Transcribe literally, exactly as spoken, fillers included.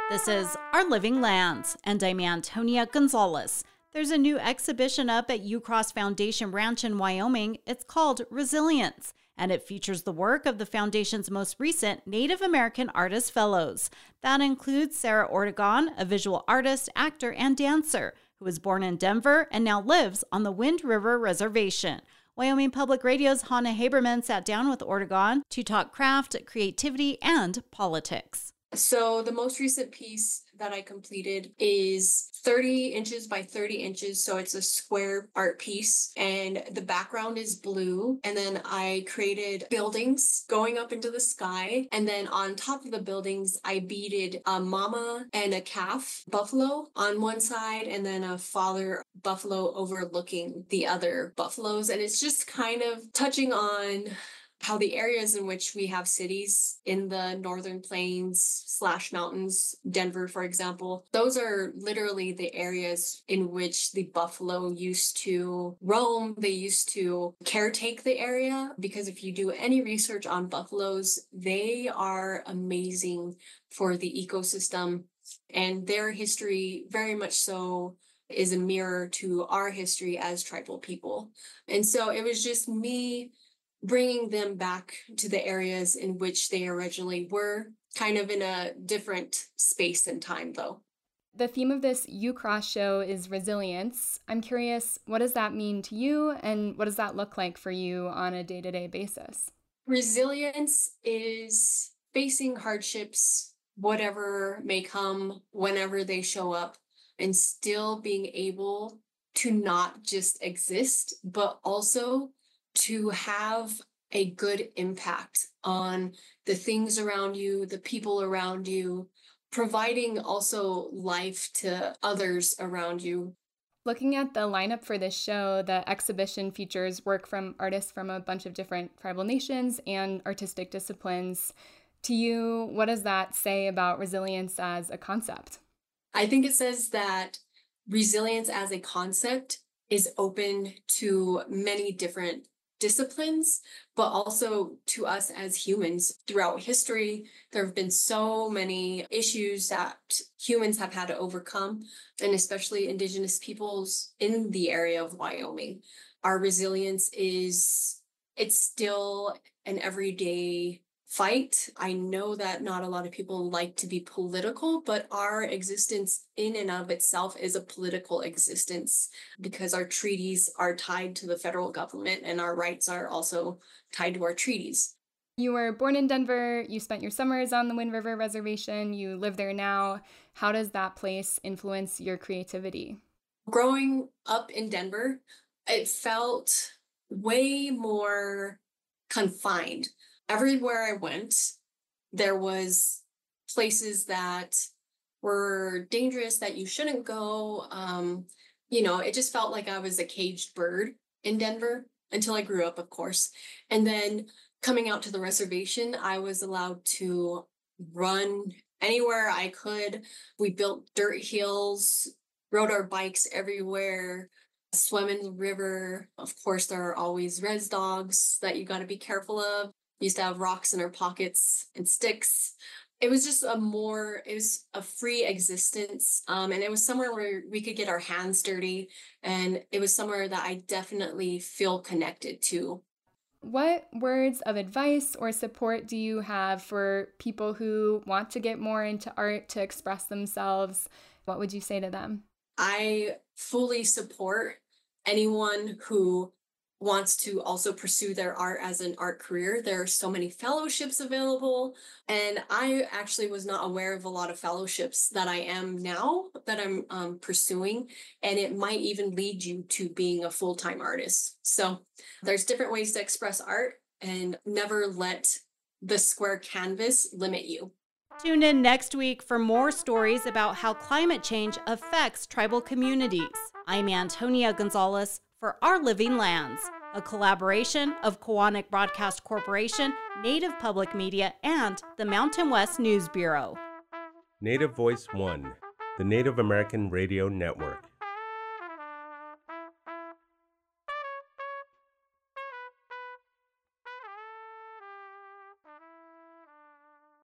This is Our Living Lands, and I'm Antonia Gonzalez. There's a new exhibition up at Ucross Foundation Ranch in Wyoming. It's called Resilience, and it features the work of the foundation's most recent Native American Artist Fellows. That includes Sarah Ortegon, a visual artist, actor, and dancer, who was born in Denver and now lives on the Wind River Reservation. Wyoming Public Radio's Hannah Haberman sat down with Ortegon to talk craft, creativity, and politics. So the most recent piece that I completed is thirty inches by thirty inches. So it's a square art piece and the background is blue. And then I created buildings going up into the sky. And then on top of the buildings, I beaded a mama and a calf buffalo on one side and then a father buffalo overlooking the other buffaloes. And it's just kind of touching on how the areas in which we have cities in the northern plains slash mountains, Denver, for example, those are literally the areas in which the buffalo used to roam. They used to caretake the area, because if you do any research on buffaloes, they are amazing for the ecosystem, and their history very much so is a mirror to our history as tribal people. And so it was just me bringing them back to the areas in which they originally were, kind of in a different space and time, though. The theme of this Ucross show is resilience. I'm curious, what does that mean to you, and what does that look like for you on a day-to-day basis? Resilience is facing hardships, whatever may come, whenever they show up, and still being able to not just exist, but also to have a good impact on the things around you, the people around you, providing also life to others around you. Looking at the lineup for this show, the exhibition features work from artists from a bunch of different tribal nations and artistic disciplines. To you, what does that say about resilience as a concept? I think it says that resilience as a concept is open to many different disciplines, but also to us as humans. Throughout history, there have been so many issues that humans have had to overcome, and especially Indigenous peoples in the area of Wyoming. Our resilience is, it's still an everyday fight. I know that not a lot of people like to be political, but our existence in and of itself is a political existence, because our treaties are tied to the federal government and our rights are also tied to our treaties. You were born in Denver. You spent your summers on the Wind River Reservation. You live there now. How does that place influence your creativity? Growing up in Denver, it felt way more confined. Everywhere I went, there was places that were dangerous, that you shouldn't go. Um, you know, it just felt like I was a caged bird in Denver until I grew up, of course. And then coming out to the reservation, I was allowed to run anywhere I could. We built dirt hills, rode our bikes everywhere, swim in the river. Of course, there are always res dogs that you got to be careful of. We used to have rocks in our pockets and sticks. It was just a more, it was a free existence. Um, and it was somewhere where we could get our hands dirty. And it was somewhere that I definitely feel connected to. What words of advice or support do you have for people who want to get more into art, to express themselves? What would you say to them? I fully support anyone who wants to also pursue their art as an art career. There are so many fellowships available, and I actually was not aware of a lot of fellowships that I am now, that I'm um, pursuing, and it might even lead you to being a full-time artist. So there's different ways to express art, and never let the square canvas limit you. Tune in next week for more stories about how climate change affects tribal communities. I'm Antonia Gonzalez for Our Living Lands, a collaboration of Koahnic Broadcast Corporation, Native Public Media, and the Mountain West News Bureau. Native Voice One, the Native American Radio Network.